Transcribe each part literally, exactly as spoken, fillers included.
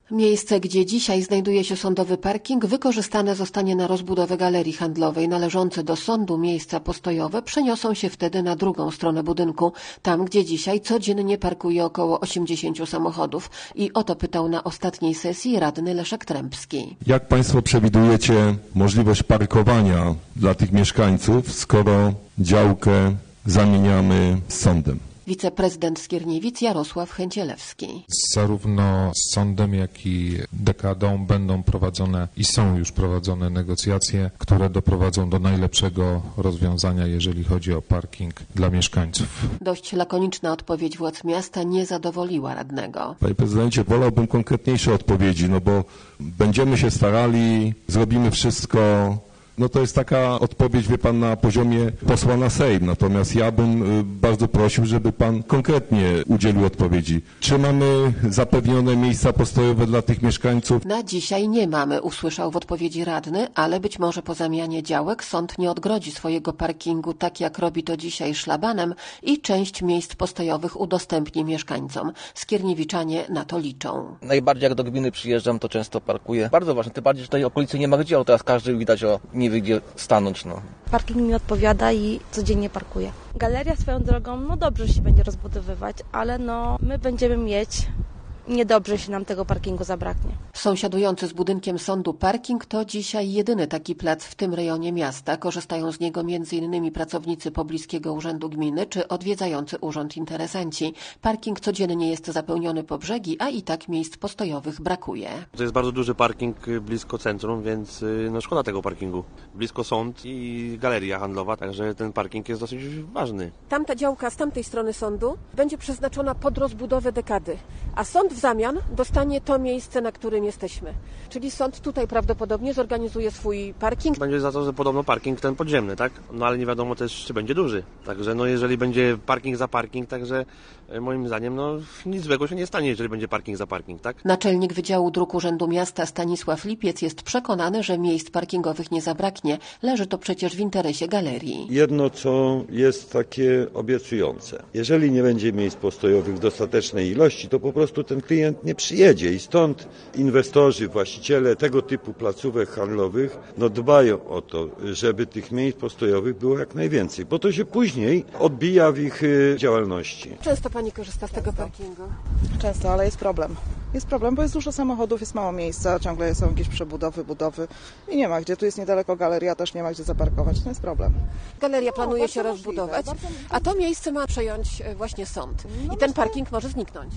Miejsce, gdzie dzisiaj znajduje się sądowy parking, wykorzystane zostanie na rozbudowę galerii handlowej. Należące do sądu miejsca postojowe przeniosą się wtedy na drugą stronę budynku, tam gdzie dzisiaj codziennie parkuje około osiemdziesięciu samochodów. I o to pytał na ostatniej sesji radny Leszek Trębski. Jak Państwo przewidujecie możliwość parkowania dla tych mieszkańców, skoro działkę zamieniamy z sądem? Wiceprezydent Skierniewic Jarosław Chęcielewski. Zarówno z sądem, jak i dekadą będą prowadzone i są już prowadzone negocjacje, które doprowadzą do najlepszego rozwiązania, jeżeli chodzi o parking dla mieszkańców. Dość lakoniczna odpowiedź władz miasta nie zadowoliła radnego. Panie prezydencie, wolałbym konkretniejsze odpowiedzi, no bo będziemy się starali, zrobimy wszystko. No to jest taka odpowiedź, wie pan, na poziomie posła na Sejm. Natomiast ja bym bardzo prosił, żeby pan konkretnie udzielił odpowiedzi. Czy mamy zapewnione miejsca postojowe dla tych mieszkańców? Na dzisiaj nie mamy, usłyszał w odpowiedzi radny, ale być może po zamianie działek sąd nie odgrodzi swojego parkingu tak jak robi to dzisiaj szlabanem i część miejsc postojowych udostępni mieszkańcom. Skierniewiczanie na to liczą. Najbardziej jak do gminy przyjeżdżam, to często parkuję. Bardzo ważne, tym bardziej, że tutaj okolicy nie ma gdzie, ale teraz każdy widać o nie wie gdzie stanąć. No. Parking mi odpowiada i codziennie parkuję. Galeria swoją drogą, no dobrze się będzie rozbudowywać, ale no my będziemy mieć, niedobrze się nam tego parkingu zabraknie. Sąsiadujący z budynkiem sądu parking to dzisiaj jedyny taki plac w tym rejonie miasta. Korzystają z niego między innymi pracownicy pobliskiego urzędu gminy czy odwiedzający urząd interesanci. Parking codziennie jest zapełniony po brzegi, a i tak miejsc postojowych brakuje. To jest bardzo duży parking blisko centrum, więc no szkoda tego parkingu. Blisko sąd i galeria handlowa, także ten parking jest dosyć ważny. Tamta działka z tamtej strony sądu będzie przeznaczona pod rozbudowę dekady, a sąd w zamian dostanie to miejsce, na którym jesteśmy. Czyli sąd tutaj prawdopodobnie zorganizuje swój parking. Będzie za to, że podobno parking ten podziemny, tak? No ale nie wiadomo też, czy będzie duży. Także no jeżeli będzie parking za parking, także moim zdaniem no nic złego się nie stanie, jeżeli będzie parking za parking, tak? Naczelnik Wydziału Dróg Urzędu Miasta Stanisław Lipiec jest przekonany, że miejsc parkingowych nie zabraknie. Leży to przecież w interesie galerii. Jedno, co jest takie obiecujące. Jeżeli nie będzie miejsc postojowych w dostatecznej ilości, to po prostu ten klient nie przyjedzie i stąd inwestorzy, właściciele tego typu placówek handlowych no dbają o to, żeby tych miejsc postojowych było jak najwięcej, bo to się później odbija w ich działalności. Często pani korzysta z tego parkingu? Często, ale jest problem. Jest problem, bo jest dużo samochodów, jest mało miejsca, ciągle są jakieś przebudowy, budowy i nie ma gdzie. Tu jest niedaleko galeria, też nie ma gdzie zaparkować. To jest problem. Galeria planuje no, się rozbudować, możliwe, a to miejsce ma przejąć właśnie sąd. No I ten parking może zniknąć.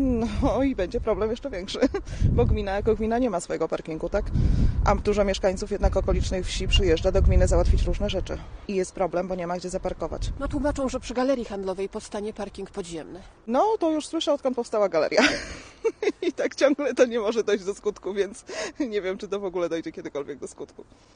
No i będzie problem jeszcze większy, bo gmina jako gmina nie ma swojego parkingu, tak? A dużo mieszkańców jednak okolicznych wsi przyjeżdża do gminy załatwić różne rzeczy. I jest problem, bo nie ma gdzie zaparkować. No tłumaczą, że przy galerii handlowej powstanie parking podziemny. No to już słyszę, odkąd powstała galeria. I tak ciągle to nie może dojść do skutku, więc nie wiem, czy to w ogóle dojdzie kiedykolwiek do skutku.